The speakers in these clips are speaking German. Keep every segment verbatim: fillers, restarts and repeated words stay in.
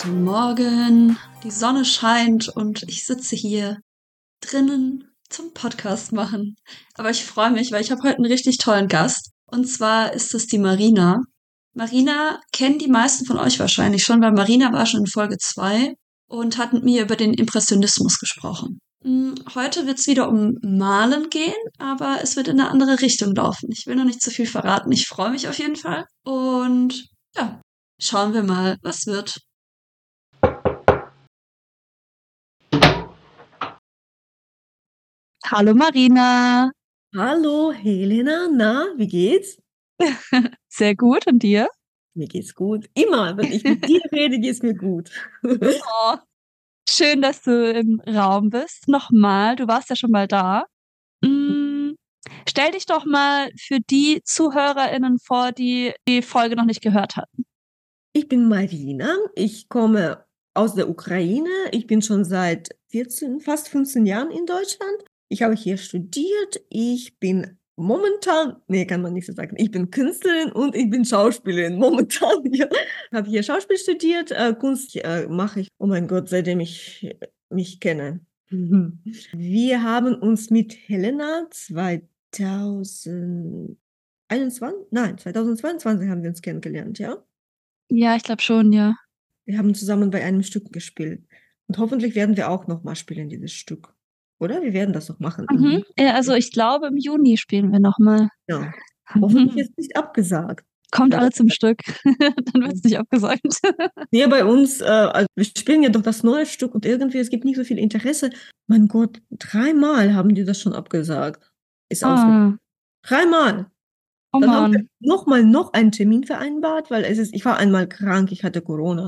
Guten Morgen, die Sonne scheint und ich sitze hier drinnen zum Podcast machen. Aber ich freue mich, weil ich habe heute einen richtig tollen Gast. Und zwar ist es die Marina. Marina kennen die meisten von euch wahrscheinlich schon, weil Marina war schon in Folge zwei und hat mit mir über den Impressionismus gesprochen. Heute wird es wieder um Malen gehen, aber es wird in eine andere Richtung laufen. Ich will noch nicht zu viel verraten. Ich freue mich auf jeden Fall. Und ja, schauen wir mal, was wird. Hallo Marina. Hallo Helena, na, wie geht's? Sehr gut, und dir? Mir geht's gut. Immer, wenn ich mit dir rede, geht's mir gut. Oh, schön, dass du im Raum bist. Nochmal, du warst ja schon mal da. Mm, stell dich doch mal für die ZuhörerInnen vor, die die Folge noch nicht gehört hatten. Ich bin Marina, ich komme aus der Ukraine. Ich bin schon seit vierzehn, fast fünfzehn Jahren in Deutschland. Ich habe hier studiert. Ich bin momentan, nee, kann man nicht so sagen, ich bin Künstlerin und ich bin Schauspielerin. Momentan, ja. Ich habe hier Schauspiel studiert, äh, Kunst äh, mache ich, oh mein Gott, seitdem ich mich kenne. Wir haben uns mit Helena zweitausendeinundzwanzig, nein, zweitausendzweiundzwanzig haben wir uns kennengelernt, ja? Ja, ich glaube schon, ja. Wir haben zusammen bei einem Stück gespielt. Und hoffentlich werden wir auch nochmal spielen, dieses Stück. Oder? Wir werden das noch machen. Mhm. Ja, also ich glaube, im Juni spielen wir nochmal. Ja. Hoffentlich ist nicht abgesagt. Kommt Ja. alle zum Stück. Dann wird es nicht abgesagt. Nee, bei uns, äh, also wir spielen ja doch das neue Stück und irgendwie, es gibt nicht so viel Interesse. Mein Gott, dreimal haben die das schon abgesagt. Ist Ah. ausgegangen. Dreimal. Oh Dann haben wir Mann. nochmal noch einen Termin vereinbart, weil es ist, ich war einmal krank, ich hatte Corona.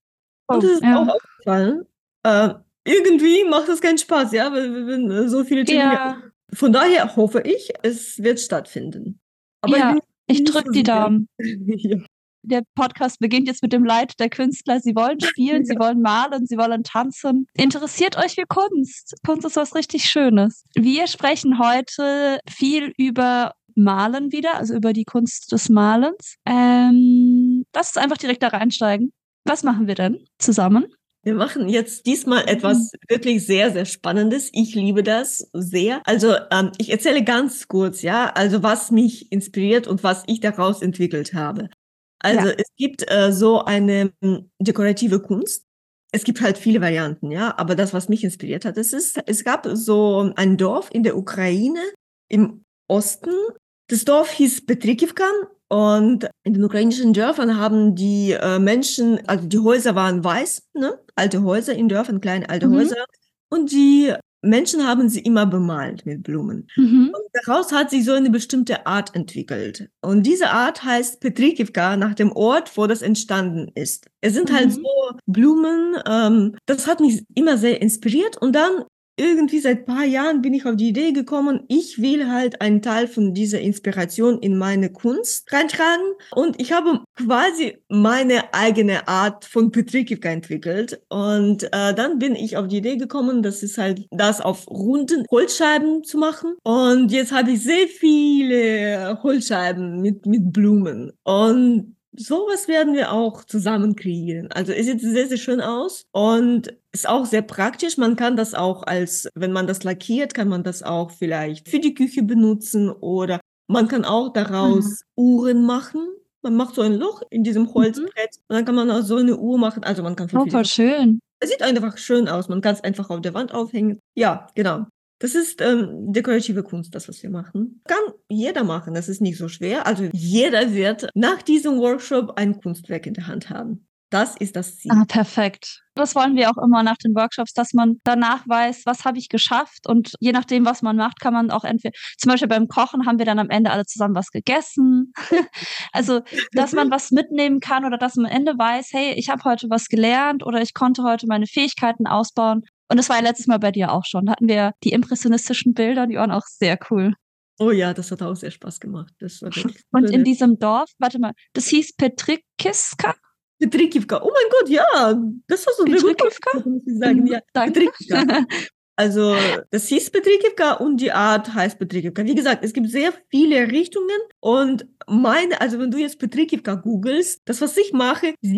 Und Oh, es ist ja. auch aufgefallen, äh, irgendwie macht es keinen Spaß, ja, wenn, wenn so viele Termine. Ja. Von daher hoffe ich, es wird stattfinden. Aber Ja, ich, bin ich nicht drücke so die sicher. Daumen. Ja. Der Podcast beginnt jetzt mit dem Leid der Künstler. Sie wollen spielen, Ja. sie wollen malen, sie wollen tanzen. Interessiert euch für Kunst? Kunst ist was richtig Schönes. Wir sprechen heute viel über Malen wieder, also über die Kunst des Malens. Ähm, lass uns einfach direkt da reinsteigen. Was machen wir denn zusammen? Wir machen jetzt diesmal etwas wirklich sehr, sehr Spannendes. Ich liebe das sehr. Also ähm, ich erzähle ganz kurz, ja, also was mich inspiriert und was ich daraus entwickelt habe. Also Ja. es gibt äh, so eine m, dekorative Kunst. Es gibt halt viele Varianten, ja, aber das, was mich inspiriert hat, es ist, es gab so ein Dorf in der Ukraine im Osten. Das Dorf hieß Petrikivka. Und in den ukrainischen Dörfern haben die äh, Menschen, also die Häuser waren weiß, ne? Alte Häuser in Dörfern, kleine alte Mhm. Häuser. Und die Menschen haben sie immer bemalt mit Blumen. Mhm. Und daraus hat sich so eine bestimmte Art entwickelt. Und diese Art heißt Petrikivka, nach dem Ort, wo das entstanden ist. Es sind halt Mhm. so Blumen, ähm, das hat mich immer sehr inspiriert. Und dann irgendwie seit ein paar Jahren bin ich auf die Idee gekommen, ich will halt einen Teil von dieser Inspiration in meine Kunst reintragen. Und ich habe quasi meine eigene Art von Petrikivka entwickelt. Und äh, dann bin ich auf die Idee gekommen, das ist halt das auf runden Holzscheiben zu machen. Und jetzt habe ich sehr viele Holzscheiben mit, mit Blumen. Und sowas werden wir auch zusammen kreieren. Also es sieht sehr, sehr schön aus und ist auch sehr praktisch. Man kann das auch als, wenn man das lackiert, kann man das auch vielleicht für die Küche benutzen oder man kann auch daraus Mhm. Uhren machen. Man macht so ein Loch in diesem Holzbrett und dann kann man auch so eine Uhr machen. Also man kann für Oh, viele voll schön. Es sieht einfach schön aus. Man kann es einfach auf der Wand aufhängen. Ja, genau. Das ist ähm, dekorative Kunst, das, was wir machen. Kann jeder machen, das ist nicht so schwer. Also jeder wird nach diesem Workshop ein Kunstwerk in der Hand haben. Das ist das Ziel. Ah, perfekt. Das wollen wir auch immer nach den Workshops, dass man danach weiß, was habe ich geschafft, und je nachdem, was man macht, kann man auch entweder, zum Beispiel beim Kochen haben wir dann am Ende alle zusammen was gegessen. Also, dass man was mitnehmen kann oder dass man am Ende weiß, hey, ich habe heute was gelernt oder ich konnte heute meine Fähigkeiten ausbauen. Und das war ja letztes Mal bei dir auch schon. Da hatten wir die impressionistischen Bilder, die waren auch sehr cool. Oh ja, das hat auch sehr Spaß gemacht. Das war wirklich Und in schön. diesem Dorf, warte mal, das hieß Petrikiska? Petrikivka. Oh mein Gott, ja, das hast du sehr gut Petrikivka? gemacht, muss ich sagen. Ja, Danke. Petrikivka. Also das hieß Petrikivka und die Art heißt Petrikivka. Wie gesagt, es gibt sehr viele Richtungen und meine, also wenn du jetzt Petrikivka googelst, das, was ich mache, sieht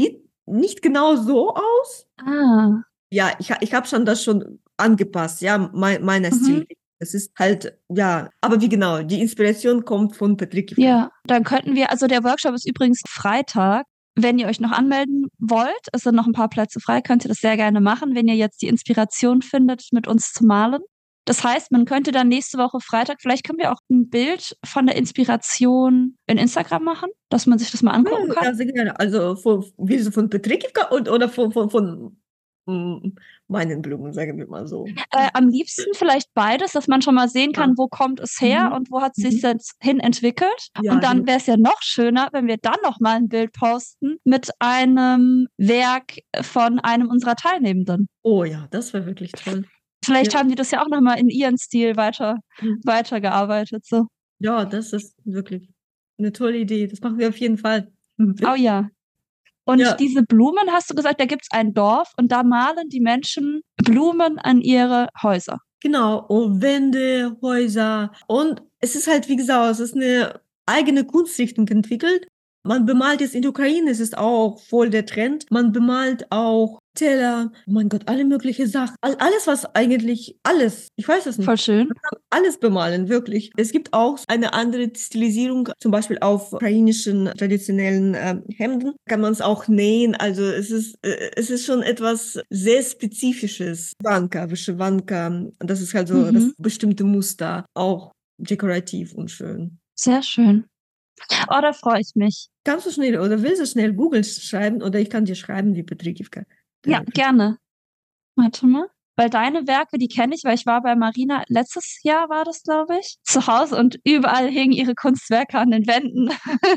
nicht genau so aus. Ah. Ja, ich, ich habe schon das schon angepasst, ja, mein, meiner Mhm. Stil. Es ist halt, ja, aber wie genau, die Inspiration kommt von Petrikivka. Ja, dann könnten wir, also der Workshop ist übrigens Freitag. Wenn ihr euch noch anmelden wollt, es sind noch ein paar Plätze frei, könnt ihr das sehr gerne machen, wenn ihr jetzt die Inspiration findet, mit uns zu malen. Das heißt, man könnte dann nächste Woche Freitag, vielleicht können wir auch ein Bild von der Inspiration in Instagram machen, dass man sich das mal angucken Ja, kann. ja, sehr gerne. Also von, wie so von Petrikivka und, oder von, von, von mm, meinen Blumen, sagen wir mal so. Äh, am liebsten vielleicht beides, dass man schon mal sehen Ja. kann, wo kommt es her Mhm. und wo hat es sich Mhm. jetzt hin entwickelt. Ja, Und dann genau. wäre es ja noch schöner, wenn wir dann noch mal ein Bild posten mit einem Werk von einem unserer Teilnehmenden. Oh ja, das wäre wirklich toll. Vielleicht Ja. haben die das ja auch noch mal in ihren Stil weiter Mhm. weitergearbeitet, so. Ja, das ist wirklich eine tolle Idee. Das machen wir auf jeden Fall. Mhm. Oh ja. Und Ja. diese Blumen, hast du gesagt, da gibt's ein Dorf und da malen die Menschen Blumen an ihre Häuser. Genau, und Wände, Häuser. Und es ist halt, wie gesagt, es ist eine eigene Kunstrichtung entwickelt. Man bemalt jetzt in der Ukraine, es ist auch voll der Trend. Man bemalt auch Teller, oh mein Gott, alle mögliche Sachen. All, alles, was eigentlich, alles, ich weiß es nicht. Voll schön. Man kann alles bemalen, wirklich. Es gibt auch eine andere Stilisierung, zum Beispiel auf ukrainischen traditionellen ähm, Hemden kann man es auch nähen. Also es ist, äh, es ist schon etwas sehr Spezifisches. Wanka, Wyszywanka, das ist halt so Mhm. das bestimmte Muster, auch dekorativ und schön. Sehr schön. Oh, da freue ich mich. Kannst du schnell oder willst du schnell Google schreiben oder ich kann dir schreiben, wie Petrikivka. Ja, gerne. Warte mal. Weil deine Werke, die kenne ich, weil ich war bei Marina, letztes Jahr war das, glaube ich, zu Hause und überall hingen ihre Kunstwerke an den Wänden.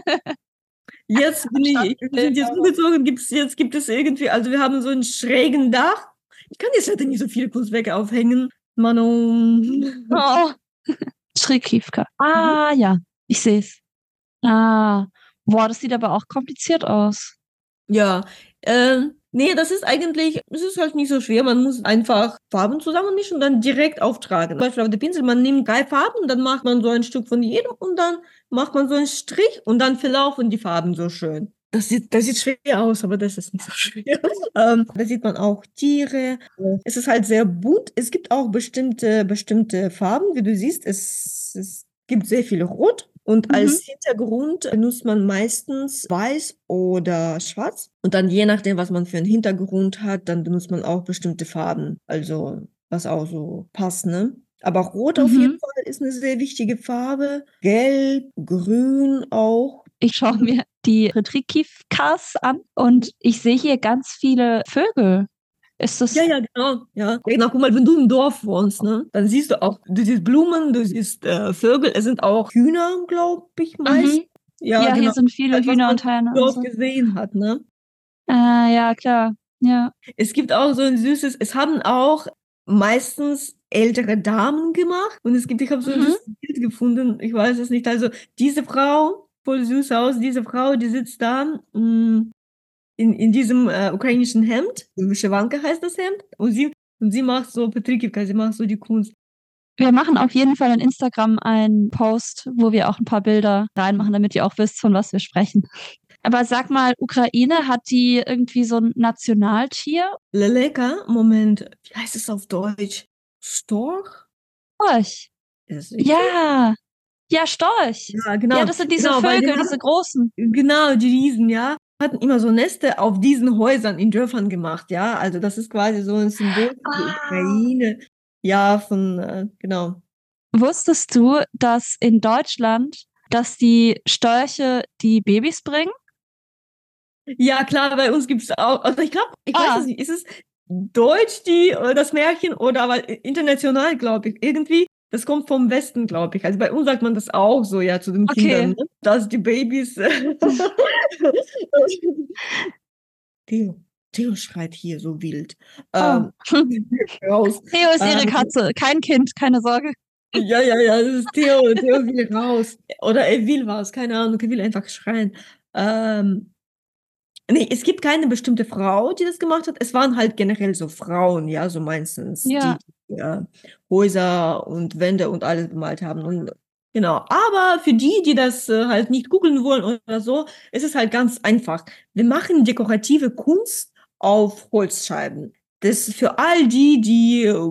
Jetzt bin ich, wir sind jetzt umgezogen, gibt's, jetzt gibt es irgendwie, also wir haben so einen schrägen Dach. Ich kann jetzt leider nicht so viele Kunstwerke aufhängen. Manon. Oh. Schrägkiefka. Ah, ja, ich sehe es. Ah, boah, das sieht aber auch kompliziert aus. Ja, ähm, nee, das ist eigentlich, es ist halt nicht so schwer. Man muss einfach Farben zusammenmischen und dann direkt auftragen. Zum Beispiel auf der Pinsel, man nimmt drei Farben, dann macht man so ein Stück von jedem und dann macht man so einen Strich und dann verlaufen die Farben so schön. Das sieht, das sieht schwer aus, aber das ist nicht so schwer. ähm, da sieht man auch Tiere. Es ist halt sehr bunt. Es gibt auch bestimmte, bestimmte Farben, wie du siehst. Es, es gibt sehr viel Rot. Und Mhm. als Hintergrund benutzt man meistens weiß oder schwarz. Und dann je nachdem, was man für einen Hintergrund hat, dann benutzt man auch bestimmte Farben. Also was auch so passt, ne? Aber Rot auf jeden Mhm. Fall ist eine sehr wichtige Farbe. Gelb, Grün auch. Ich schaue mir die Petrikivkas an und ich sehe hier ganz viele Vögel. Ist das? Ja, ja, genau. Ja, genau. Guck mal, wenn du im Dorf wohnst, ne, dann siehst du auch, du siehst Blumen, du siehst äh, Vögel. Es sind auch Hühner, glaube ich, meist. Mhm. Ja, Ja, genau. hier sind viele Halt, was Hühner man und Hähne im und Dorf so. gesehen hat, ne? Ah, ja, klar. Ja. Es gibt auch so ein süßes, es haben auch meistens ältere Damen gemacht und es gibt, ich habe so ein Mhm. süßes Bild gefunden, ich weiß es nicht, also diese Frau, voll süß aus, diese Frau, die sitzt da mh, in, in diesem äh, ukrainischen Hemd, Wyszywanka heißt das Hemd, und sie, und sie macht so Petrikivka, sie macht so die Kunst. Wir machen auf jeden Fall in Instagram einen Post, wo wir auch ein paar Bilder reinmachen, damit ihr auch wisst, von was wir sprechen. Aber sag mal, Ukraine, hat die irgendwie so ein Nationaltier? Leleka, Moment, wie heißt es auf Deutsch? Storch? Storch. Ist das richtig? Ja. Ja, Storch. Ja, genau. Ja, das sind diese Genau, weil die Vögel, haben- diese großen. Genau, die Riesen, ja, hatten immer so Neste auf diesen Häusern in Dörfern gemacht, ja. Also das ist quasi so ein Symbol für die Ah. Ukraine. Ja, von, äh, genau. Wusstest du, dass in Deutschland, dass die Störche die Babys bringen? Ja, klar, bei uns gibt es auch, also ich glaube, ich Ah. weiß es nicht, ist es Deutsch, die, äh, das Märchen, oder aber international, glaube ich, irgendwie, das kommt vom Westen, glaube ich. Also bei uns sagt man das auch so, ja, zu den Okay. Kindern, ne? Dass die Babys. Theo, Theo schreit hier so wild. Oh. Ähm, raus. Theo ist ihre Ähm, Katze, kein Kind, keine Sorge. Ja, ja, ja, das ist Theo. Theo will raus. Oder er will was, keine Ahnung, er will einfach schreien. Ähm, nee, es gibt keine bestimmte Frau, die das gemacht hat. Es waren halt generell so Frauen, ja, so meistens, Ja. die, die äh, Häuser und Wände und alles bemalt haben. Und Genau, aber für die, die das äh, halt nicht googeln wollen oder so, ist es halt ganz einfach. Wir machen dekorative Kunst auf Holzscheiben. Das ist für all die, die äh,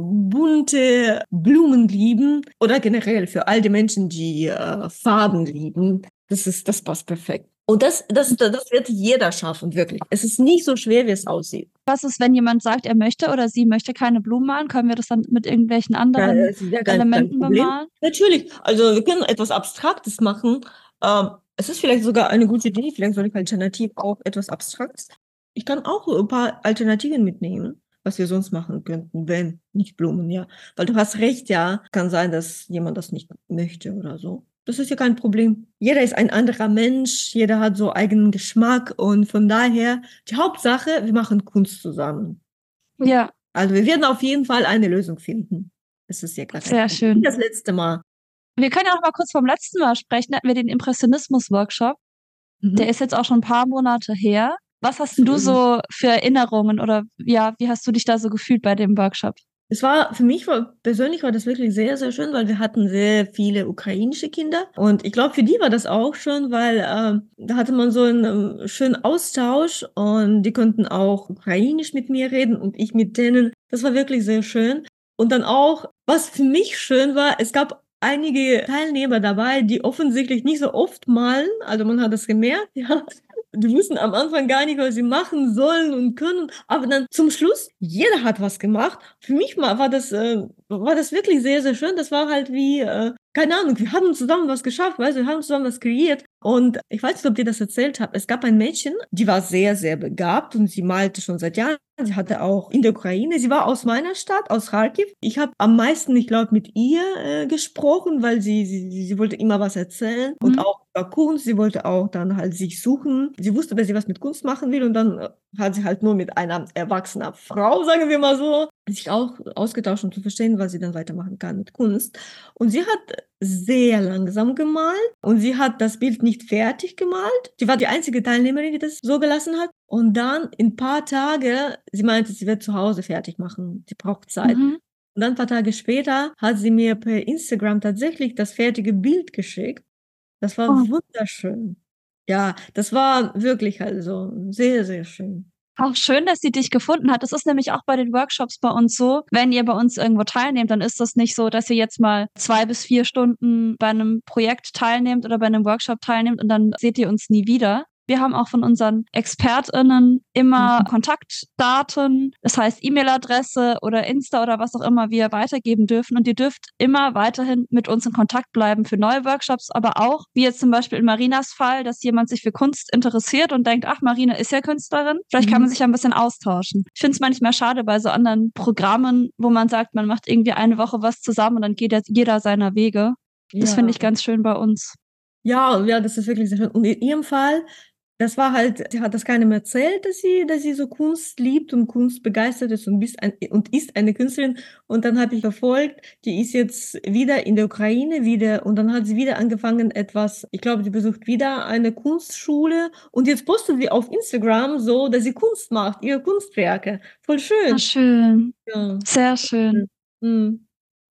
bunte Blumen lieben oder generell für all die Menschen, die äh, Farben lieben. Das ist, das passt perfekt. Und das, das, das wird jeder schaffen, wirklich. Es ist nicht so schwer, wie es aussieht. Was ist, wenn jemand sagt, er möchte oder sie möchte keine Blumen malen? Können wir das dann mit irgendwelchen Ja, anderen das ist ja kein, kein Elementen Problem. bemalen? Natürlich, also wir können etwas Abstraktes machen. Ähm, es ist vielleicht sogar eine gute Idee, vielleicht soll ich alternativ auch etwas Abstraktes. Ich kann auch ein paar Alternativen mitnehmen, was wir sonst machen könnten, wenn nicht Blumen, ja. Weil du hast recht, ja, kann sein, dass jemand das nicht möchte oder so. Das ist ja kein Problem. Jeder ist ein anderer Mensch, jeder hat so eigenen Geschmack und von daher, die Hauptsache, wir machen Kunst zusammen. Ja, Also wir werden auf jeden Fall eine Lösung finden. Das ist ja gar kein sehr Problem. schön. Wie das letzte Mal. Wir können ja noch mal kurz vom letzten Mal sprechen. Da hatten wir den Impressionismus-Workshop. Der Mhm. ist jetzt auch schon ein paar Monate her. Was hast denn du so für Erinnerungen oder ja, wie hast du dich da so gefühlt bei dem Workshop? Es war, für mich war, persönlich war das wirklich sehr, sehr schön, weil wir hatten sehr viele ukrainische Kinder. Und ich glaube, für die war das auch schön, weil ähm, da hatte man so einen ähm, schönen Austausch und die konnten auch ukrainisch mit mir reden und ich mit denen. Das war wirklich sehr schön. Und dann auch, was für mich schön war, es gab einige Teilnehmer dabei, die offensichtlich nicht so oft malen. Also man hat das gemerkt, ja. Die wussten am Anfang gar nicht, was sie machen sollen und können. Aber dann zum Schluss, jeder hat was gemacht. Für mich war, war das, äh, war das wirklich sehr, sehr schön. Das war halt wie, äh, keine Ahnung, wir haben zusammen was geschafft, weißt du, wir haben zusammen was kreiert. Und ich weiß nicht, ob dir das erzählt habe. Es gab ein Mädchen, die war sehr, sehr begabt und sie malte schon seit Jahren. Sie hatte auch in der Ukraine, sie war aus meiner Stadt, aus Kharkiv. Ich habe am meisten, ich glaube, mit ihr äh, gesprochen, weil sie, sie, sie wollte immer was erzählen und Mhm. auch über Kunst. Sie wollte auch dann halt sich suchen. Sie wusste, dass sie was mit Kunst machen will und dann äh, hat sie halt nur mit einer erwachsenen Frau, sagen wir mal so, sich auch ausgetauscht, um zu verstehen, was sie dann weitermachen kann mit Kunst. Und sie hat sehr langsam gemalt und sie hat das Bild nicht fertig gemalt. Sie war die einzige Teilnehmerin, die das so gelassen hat. Und dann in ein paar Tage, sie meinte, sie wird zu Hause fertig machen. Sie braucht Zeit. Mhm. Und dann ein paar Tage später hat sie mir per Instagram tatsächlich das fertige Bild geschickt. Das war Oh. wunderschön. Ja, das war wirklich also sehr, sehr schön. Auch schön, dass sie dich gefunden hat. Das ist nämlich auch bei den Workshops bei uns so. Wenn ihr bei uns irgendwo teilnehmt, dann ist das nicht so, dass ihr jetzt mal zwei bis vier Stunden bei einem Projekt teilnehmt oder bei einem Workshop teilnehmt und dann seht ihr uns nie wieder. Wir haben auch von unseren ExpertInnen immer Mhm. Kontaktdaten, das heißt E-Mail-Adresse oder Insta oder was auch immer wir weitergeben dürfen. Und ihr dürft immer weiterhin mit uns in Kontakt bleiben für neue Workshops, aber auch, wie jetzt zum Beispiel in Marinas Fall, dass jemand sich für Kunst interessiert und denkt, ach, Marina ist ja Künstlerin, vielleicht kann man sich ja ein bisschen austauschen. Ich finde es manchmal schade bei so anderen Programmen, wo man sagt, man macht irgendwie eine Woche was zusammen und dann geht jetzt jeder seiner Wege. Das Ja. finde ich ganz schön bei uns. Ja, ja, das ist wirklich sehr schön. Und in ihrem Fall, das war halt, sie hat das keinem erzählt, dass sie, dass sie so Kunst liebt und Kunst begeistert ist und, bist ein, und ist eine Künstlerin. Und dann habe ich verfolgt, die ist jetzt wieder in der Ukraine wieder und dann hat sie wieder angefangen etwas, ich glaube, sie besucht wieder eine Kunstschule und jetzt postet sie auf Instagram so, dass sie Kunst macht, ihre Kunstwerke. Voll Ah, schön. schön. Ja. Sehr schön. Mhm.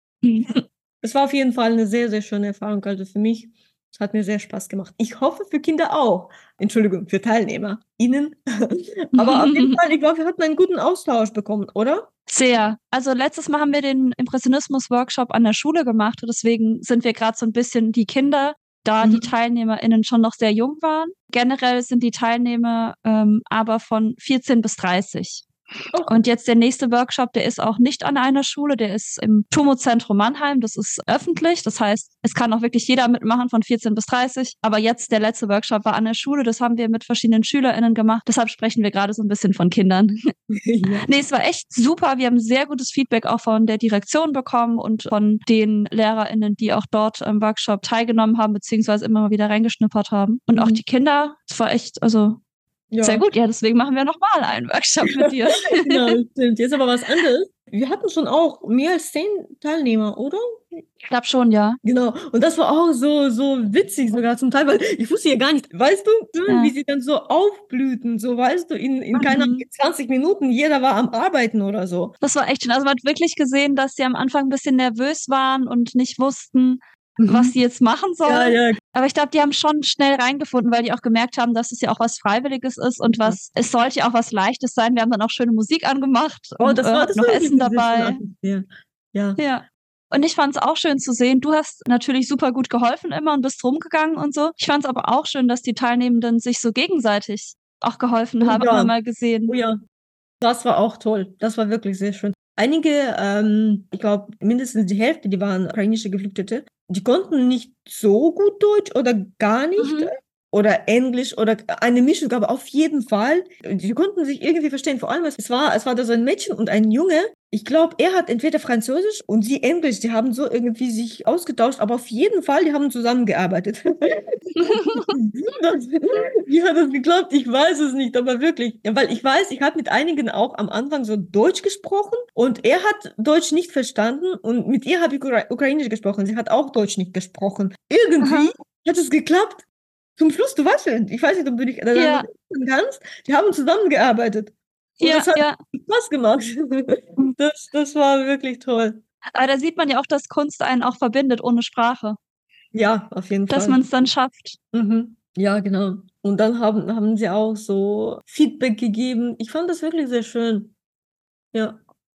Es war auf jeden Fall eine sehr, sehr schöne Erfahrung. Also für mich, es hat mir sehr Spaß gemacht. Ich hoffe für Kinder auch. Entschuldigung, für Teilnehmer. Ihnen. Aber auf jeden Fall, ich glaube, wir hatten einen guten Austausch bekommen, oder? Sehr. Also letztes Mal haben wir den Impressionismus-Workshop an der Schule gemacht und deswegen sind wir gerade so ein bisschen die Kinder, da die Mhm. TeilnehmerInnen schon noch sehr jung waren. Generell sind die Teilnehmer ähm, aber von vierzehn bis dreißig. Okay. Und jetzt der nächste Workshop, der ist auch nicht an einer Schule, der ist im Tumo-Zentrum Mannheim. Das ist öffentlich. Das heißt, es kann auch wirklich jeder mitmachen von vierzehn bis dreißig. Aber jetzt der letzte Workshop war an der Schule. Das haben wir mit verschiedenen SchülerInnen gemacht. Deshalb sprechen wir gerade so ein bisschen von Kindern. Ja. Nee, es war echt super. Wir haben sehr gutes Feedback auch von der Direktion bekommen und von den LehrerInnen, die auch dort im Workshop teilgenommen haben, beziehungsweise immer mal wieder reingeschnuppert haben. Und auch Mhm. die Kinder, es war echt, also Ja. sehr gut. Ja, deswegen machen wir nochmal einen Workshop mit dir. Genau, stimmt. Jetzt aber was anderes. Wir hatten schon auch mehr als zehn Teilnehmer, oder? Ich glaube schon, ja. Genau. Und das war auch so, so witzig sogar zum Teil, weil ich wusste ja gar nicht, weißt du, Ja. wie sie dann so aufblühten, so weißt du, in, in keine Ahnung, Mhm. zwanzig Minuten, jeder war am Arbeiten oder so. Das war echt schön. Also man hat wirklich gesehen, dass sie am Anfang ein bisschen nervös waren und nicht wussten, Mhm. was sie jetzt machen sollen. Ja, ja. Aber ich glaube, die haben schon schnell reingefunden, weil die auch gemerkt haben, dass es ja auch was Freiwilliges ist und was, es sollte ja auch was Leichtes sein. Wir haben dann auch schöne Musik angemacht Oh, und das äh, war, hatten das noch war Essen wirklich eine sehr schöne dabei. Atmosphäre. Ja. Ja. Und ich fand es auch schön zu sehen. Du hast natürlich super gut geholfen immer und bist rumgegangen und so. Ich fand es aber auch schön, dass die Teilnehmenden sich so gegenseitig auch geholfen Oh haben, ja. haben wir mal gesehen. Oh ja, das war auch toll. Das war wirklich sehr schön. Einige, ähm, ich glaube, mindestens die Hälfte, die waren ukrainische Geflüchtete, die konnten nicht so gut Deutsch oder gar nicht. Mhm. Oder Englisch oder eine Mischung, aber auf jeden Fall. Die konnten sich irgendwie verstehen. Vor allem, es war, es war da so ein Mädchen und ein Junge. Ich glaube, er hat entweder Französisch und sie Englisch. Die haben so irgendwie sich ausgetauscht, aber auf jeden Fall, die haben zusammengearbeitet. Wie hat das geklappt? Ich weiß es nicht, aber wirklich. Ja, weil ich weiß, ich habe mit einigen auch am Anfang so Deutsch gesprochen und er hat Deutsch nicht verstanden und mit ihr habe ich Ukra Ukrainisch gesprochen. Sie hat auch Deutsch nicht gesprochen. Irgendwie Aha. hat es geklappt. Zum Schluss, du weißt schon, ich weiß nicht, ob du dich daran Ja, erinnern kannst, die haben zusammengearbeitet. Und ja, das hat ja. Spaß gemacht. Das, das war wirklich toll. Aber da sieht man ja auch, dass Kunst einen auch verbindet ohne Sprache. Ja, auf jeden Dass Fall. man es dann schafft. Mhm. Ja, genau. Und dann haben, haben sie auch so Feedback gegeben. Ich fand das wirklich sehr schön. Ja.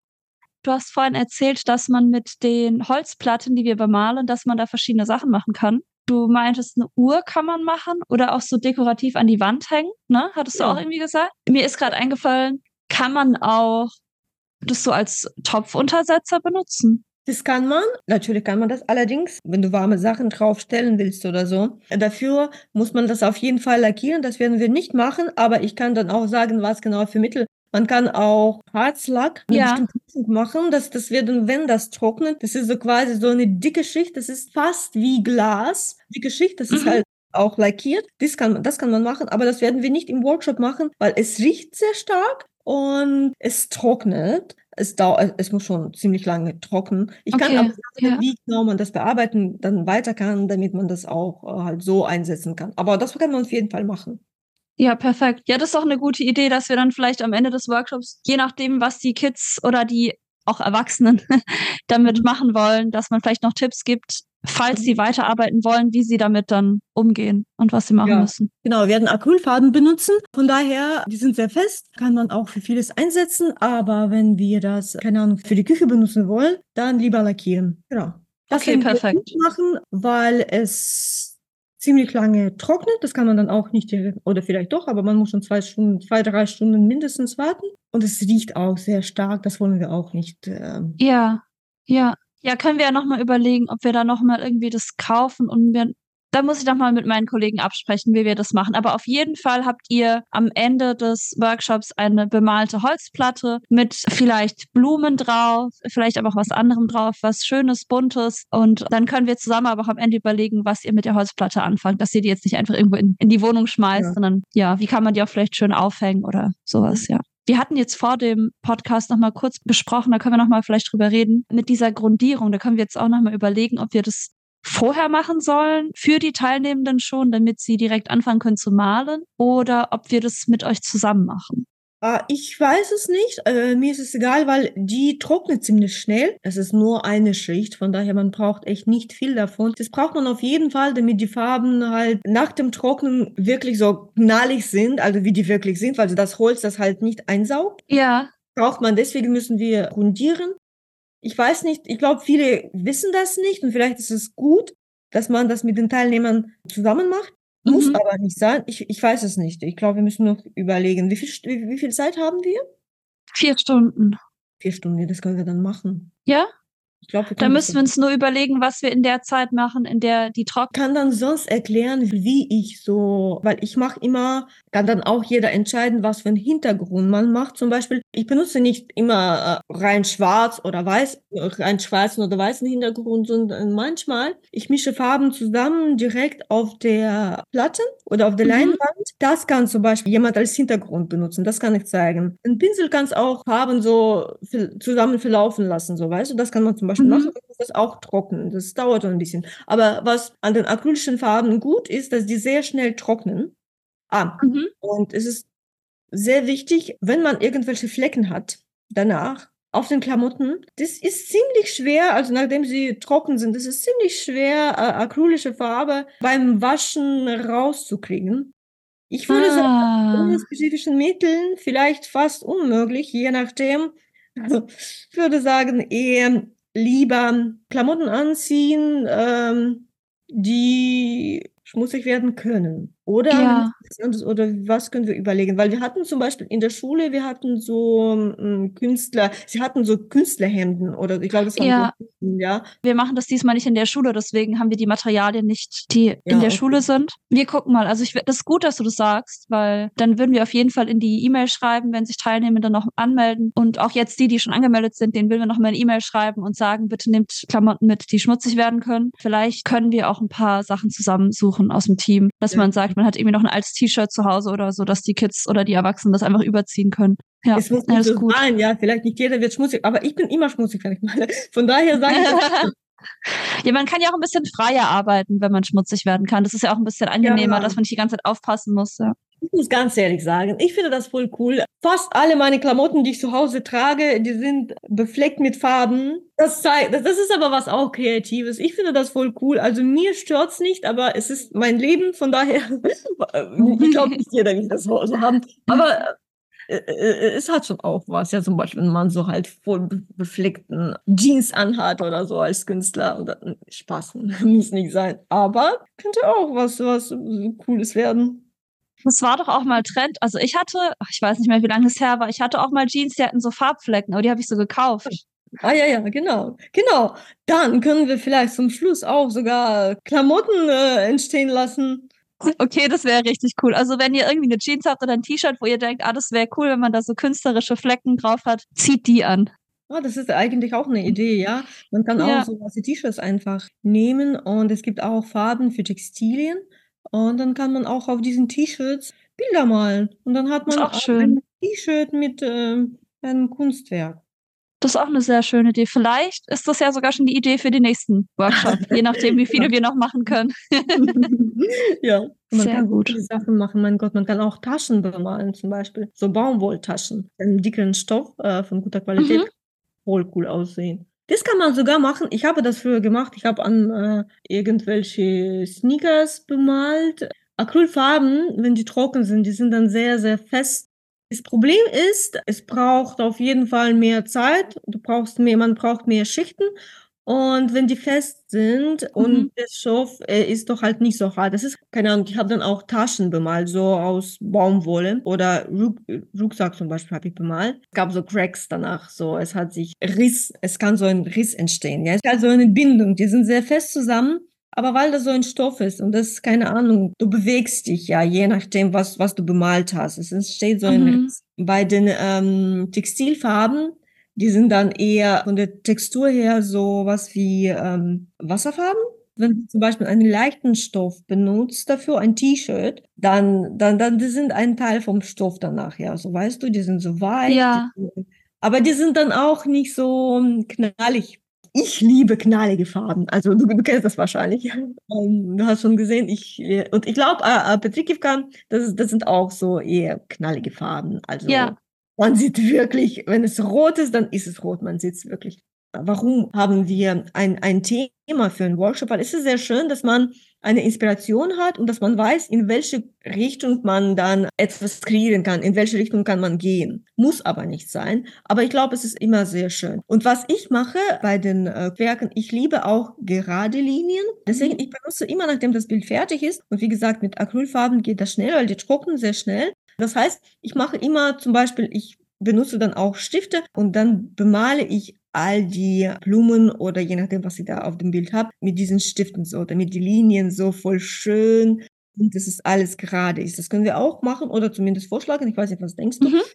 Du hast vorhin erzählt, dass man mit den Holzplatten, die wir bemalen, dass man da verschiedene Sachen machen kann. Du meintest, eine Uhr kann man machen oder auch so dekorativ an die Wand hängen, ne? Hattest du Ja. auch irgendwie gesagt? Mir ist gerade eingefallen, kann man auch das so als Topfuntersetzer benutzen? Das kann man. Natürlich kann man das. Allerdings, wenn du warme Sachen draufstellen willst oder so, dafür muss man das auf jeden Fall lackieren. Das werden wir nicht machen, aber ich kann dann auch sagen, was genau für Mittel. Man kann auch Harzlack, eine Ja, bestimmte Mischung machen. Das, das wird dann, wenn das trocknet, das ist so quasi so eine dicke Schicht. Das ist fast wie Glas. Dicke Schicht, das ist mhm. halt auch lackiert. Das kann, das kann man machen, aber das werden wir nicht im Workshop machen, weil es riecht sehr stark und es trocknet. Es, dau es muss schon ziemlich lange trocknen. Ich kann aber Okay, sagen, ja. wie genau man das bearbeiten dann weiter kann, damit man das auch äh, halt so einsetzen kann. Aber das kann man auf jeden Fall machen. Ja, perfekt. Ja, das ist doch eine gute Idee, dass wir dann vielleicht am Ende des Workshops, je nachdem, was die Kids oder die auch Erwachsenen damit Mhm. machen wollen, dass man vielleicht noch Tipps gibt, falls sie weiterarbeiten wollen, wie sie damit dann umgehen und was sie machen Ja, müssen. genau, wir werden Acrylfarben benutzen. Von daher, die sind sehr fest, kann man auch für vieles einsetzen. Aber wenn wir das, keine Ahnung, für die Küche benutzen wollen, dann lieber lackieren. Genau. Das Okay, werden wir perfekt. nicht machen, weil es ziemlich lange trocknet. Das kann man dann auch nicht direkt, oder vielleicht doch, aber man muss schon zwei Stunden, zwei, drei Stunden mindestens warten. Und es riecht auch sehr stark. Das wollen wir auch nicht. Ähm, Ja, ja. Ja, können wir ja noch mal überlegen, ob wir da noch mal irgendwie das kaufen und wir da muss ich noch mal mit meinen Kollegen absprechen, wie wir das machen. Aber auf jeden Fall habt ihr am Ende des Workshops eine bemalte Holzplatte mit vielleicht Blumen drauf, vielleicht aber auch was anderem drauf, was Schönes, Buntes. Und dann können wir zusammen aber auch am Ende überlegen, was ihr mit der Holzplatte anfangt, dass ihr die jetzt nicht einfach irgendwo in, in die Wohnung schmeißt, Ja. sondern ja, wie kann man die auch vielleicht schön aufhängen oder sowas, ja. Wir hatten jetzt vor dem Podcast noch mal kurz besprochen, da können wir noch mal vielleicht drüber reden, mit dieser Grundierung. Da können wir jetzt auch noch mal überlegen, ob wir das vorher machen sollen, für die Teilnehmenden schon, damit sie direkt anfangen können zu malen, oder ob wir das mit euch zusammen machen. Ah, ich weiß es nicht. Äh, mir ist es egal, weil die trocknet ziemlich schnell. Es ist nur eine Schicht, von daher man braucht echt nicht viel davon. Das braucht man auf jeden Fall, damit die Farben halt nach dem Trocknen wirklich so knallig sind, also wie die wirklich sind, weil das Holz das halt nicht einsaugt. Ja. Braucht man, deswegen müssen wir grundieren. Ich weiß nicht, ich glaube, viele wissen das nicht und vielleicht ist es gut, dass man das mit den Teilnehmern zusammen macht. Muss Mhm. aber nicht sein. Ich, ich weiß es nicht. Ich glaube, wir müssen noch überlegen. Wie viel, St- wie, wie viel Zeit haben wir? Vier Stunden. Vier Stunden, das können wir dann machen. Ja? Ich glaube, wir Da können das müssen wir uns nur überlegen, was wir in der Zeit machen, in der die trocknen. kann dann sonst erklären, wie ich so, weil ich mache immer, kann dann auch jeder entscheiden, was für einen Hintergrund man macht. Zum Beispiel, ich benutze nicht immer äh, rein schwarz oder weiß, rein schwarzen oder weißen Hintergrund, sondern manchmal, ich mische Farben zusammen direkt auf der Platte oder auf der Mhm. Leinwand. Das kann zum Beispiel jemand als Hintergrund benutzen, das kann ich zeigen. Ein Pinsel kann es auch Farben so ver- zusammen verlaufen lassen, so weißt du, das kann man zum Beispiel Mhm. machen, das ist auch trocken, das dauert ein bisschen. Aber was an den acrylischen Farben gut ist, dass die sehr schnell trocknen. Ah, Mhm. und es ist sehr wichtig, wenn man irgendwelche Flecken hat, danach auf den Klamotten. Das ist ziemlich schwer, also nachdem sie trocken sind, das ist ziemlich schwer, äh, acrylische Farbe beim Waschen rauszukriegen. Ich würde sagen, ohne Ah, spezifischen Mitteln vielleicht fast unmöglich, je nachdem. Also, ich würde sagen, eher lieber Klamotten anziehen, ähm, die schmutzig werden können. Oder wir ja, machen was anderes, oder was können wir überlegen? Weil wir hatten zum Beispiel in der Schule, wir hatten so ähm, Künstler, sie hatten so Künstlerhemden oder ich glaube, das waren so, ja. ja, Wir machen das diesmal nicht in der Schule, deswegen haben wir die Materialien nicht, die in ja, der okay. Schule sind. Wir gucken mal. Also ich, das ist gut, dass du das sagst, weil dann würden wir auf jeden Fall in die E-Mail schreiben, wenn sich Teilnehmende noch anmelden. Und auch jetzt die, die schon angemeldet sind, denen würden wir noch mal eine E-Mail schreiben und sagen, bitte nehmt Klamotten mit, die schmutzig werden können. Vielleicht können wir auch ein paar Sachen zusammensuchen aus dem Team, dass man sagt, man hat irgendwie noch ein altes T-Shirt zu Hause oder so, dass die Kids oder die Erwachsenen das einfach überziehen können. Ja, Es muss nicht alles so gut. sein, ja, vielleicht nicht jeder wird schmutzig, aber ich bin immer schmutzig, wenn ich male. Von daher sage ich das, Ja, man kann ja auch ein bisschen freier arbeiten, wenn man schmutzig werden kann. Das ist ja auch ein bisschen angenehmer, ja, dass man nicht die ganze Zeit aufpassen muss. Ja. ich muss ganz ehrlich sagen, ich finde das voll cool. Fast alle meine Klamotten, die ich zu Hause trage, die sind befleckt mit Farben. Das zeigt, das das ist aber was auch Kreatives. Ich finde das voll cool. Also mir stört's nicht, aber es ist mein Leben, von daher, ich glaube nicht jeder will das so so haben. Aber äh, äh, es hat schon auch was, ja, zum Beispiel, wenn man so halt voll be- befleckten Jeans anhat oder so als Künstler. Und dann, Spaß, muss nicht sein. Aber könnte auch was, was Cooles werden. Das war doch auch mal Trend. Also ich hatte, ach, ich weiß nicht mehr, wie lange es her war, ich hatte auch mal Jeans, die hatten so Farbflecken, aber die habe ich so gekauft. Ah ja, ja, genau. Genau. Dann können wir vielleicht zum Schluss auch sogar Klamotten äh, entstehen lassen. Okay, das wäre richtig cool. Also wenn ihr irgendwie eine Jeans habt oder ein T-Shirt, wo ihr denkt, ah, das wäre cool, wenn man da so künstlerische Flecken drauf hat, zieht die an. Ah, das ist eigentlich auch eine Idee, ja. Man kann auch Ja, so was wie T-Shirts einfach nehmen und es gibt auch Farben für Textilien und dann kann man auch auf diesen T-Shirts Bilder malen und dann hat ist man auch auch schön. ein T-Shirt mit ähm, einem Kunstwerk. Das ist auch eine sehr schöne Idee. Vielleicht ist das ja sogar schon die Idee für den nächsten Workshop, je nachdem, wie viele wir noch machen können. Ja, und man Sehr kann so gut. viele Sachen machen. Mein Gott, man kann auch Taschen bemalen, zum Beispiel. So Baumwolltaschen. Einen dickeren Stoff äh, von guter Qualität. Mhm. Voll cool aussehen. Das kann man sogar machen. Ich habe das früher gemacht. Ich habe an äh, irgendwelche Sneakers bemalt. Acrylfarben, wenn die trocken sind, die sind dann sehr, sehr fest. Das Problem ist, es braucht auf jeden Fall mehr Zeit. Du brauchst mehr, man braucht mehr Schichten. Und wenn die fest sind Mhm. und der Stoff äh, ist doch halt nicht so hart. Das ist, keine Ahnung, ich habe dann auch Taschen bemalt, so aus Baumwolle oder Ruck, Rucksack zum Beispiel habe ich bemalt. Es gab so Cracks danach, so es hat sich Riss, es kann so ein Riss entstehen. Ja, es ist also eine Bindung, die sind sehr fest zusammen. Aber weil das so ein Stoff ist und das, keine Ahnung, du bewegst dich ja, je nachdem, was, was du bemalt hast. Es entsteht so ein Mhm. Riss. Bei den ähm, Textilfarben, die sind dann eher von der Textur her so was wie ähm, Wasserfarben. Wenn du zum Beispiel einen leichten Stoff benutzt dafür, ein T-Shirt, dann, dann, dann, die sind ein Teil vom Stoff danach, ja. So weißt du, die sind so weich, die Ja, sind, aber die sind dann auch nicht so ähm, knallig. Ich liebe knallige Farben. Also du, du kennst das wahrscheinlich. Ähm, du hast schon gesehen, ich, äh, und ich glaube, äh, äh, Petrikivka, das, ist- das sind auch so eher knallige Farben. ja. Also man sieht wirklich, wenn es rot ist, dann ist es rot. Man sieht es wirklich. Warum haben wir ein, ein Thema für einen Workshop? Weil es ist sehr schön, dass man eine Inspiration hat und dass man weiß, in welche Richtung man dann etwas kreieren kann, in welche Richtung kann man gehen. Muss aber nicht sein. Aber ich glaube, es ist immer sehr schön. Und was ich mache bei den äh, Werken, ich liebe auch gerade Linien. Deswegen, ich benutze immer, nachdem das Bild fertig ist. Und wie gesagt, mit Acrylfarben geht das schnell, weil die trocknen sehr schnell. Das heißt, ich mache immer zum Beispiel, ich benutze dann auch Stifte und dann bemale ich all die Blumen oder je nachdem, was ich da auf dem Bild habe, mit diesen Stiften so, damit die Linien so voll schön und das ist alles gerade ist. Das können wir auch machen oder zumindest vorschlagen. Ich weiß nicht, was denkst du? Mhm.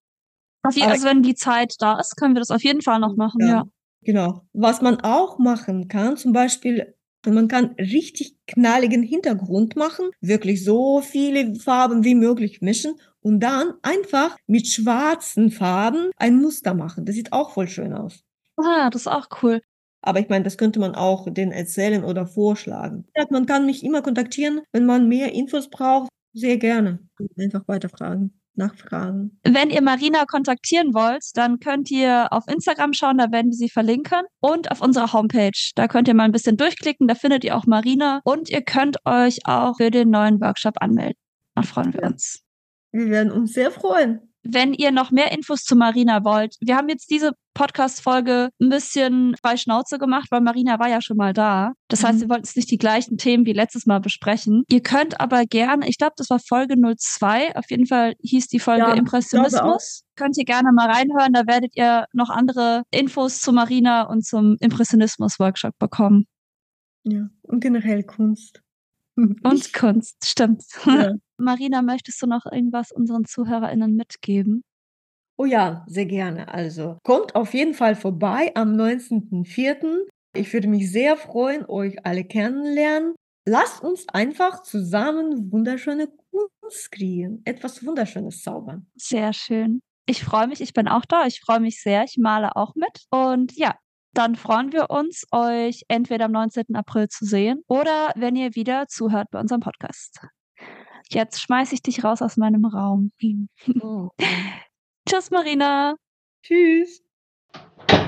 Auf je- Aber Also wenn die Zeit da ist, können wir das auf jeden Fall noch machen, ja, ja. genau. Was man auch machen kann, zum Beispiel, man kann richtig knalligen Hintergrund machen, wirklich so viele Farben wie möglich mischen und dann einfach mit schwarzen Farben ein Muster machen. Das sieht auch voll schön aus. Ah, das ist auch cool. Aber ich meine, das könnte man auch denen erzählen oder vorschlagen. Ja, man kann mich immer kontaktieren, wenn man mehr Infos braucht. Sehr gerne. Einfach weiterfragen. nachfragen. Wenn ihr Marina kontaktieren wollt, dann könnt ihr auf Instagram schauen, da werden wir sie verlinken. Und auf unserer Homepage, da könnt ihr mal ein bisschen durchklicken, da findet ihr auch Marina. Und ihr könnt euch auch für den neuen Workshop anmelden. Da freuen wir Ja. uns. Wir werden uns sehr freuen. Wenn ihr noch mehr Infos zu Marina wollt, wir haben jetzt diese Podcast-Folge ein bisschen frei Schnauze gemacht, weil Marina war ja schon mal da. Das heißt, Mhm. wir wollten jetzt nicht die gleichen Themen wie letztes Mal besprechen. Ihr könnt aber gerne, ich glaube, das war Folge null zwei, auf jeden Fall hieß die Folge Ja, ich glaube auch. Impressionismus. Könnt ihr gerne mal reinhören, da werdet ihr noch andere Infos zu Marina und zum Impressionismus-Workshop bekommen. Ja, und generell Kunst. Und Kunst, stimmt. Ja. Marina, möchtest du noch irgendwas unseren ZuhörerInnen mitgeben? Oh ja, sehr gerne. Also kommt auf jeden Fall vorbei am neunzehnten vierten Ich würde mich sehr freuen, euch alle kennenlernen. Lasst uns einfach zusammen wunderschöne Kunst kreieren, etwas Wunderschönes zaubern. Sehr schön. Ich freue mich, ich bin auch da. Ich freue mich sehr. Ich male auch mit. Und ja, dann freuen wir uns, euch entweder am neunzehnten April zu sehen oder wenn ihr wieder zuhört bei unserem Podcast. Jetzt schmeiße ich dich raus aus meinem Raum. Oh. Tschüss, Marina. Tschüss.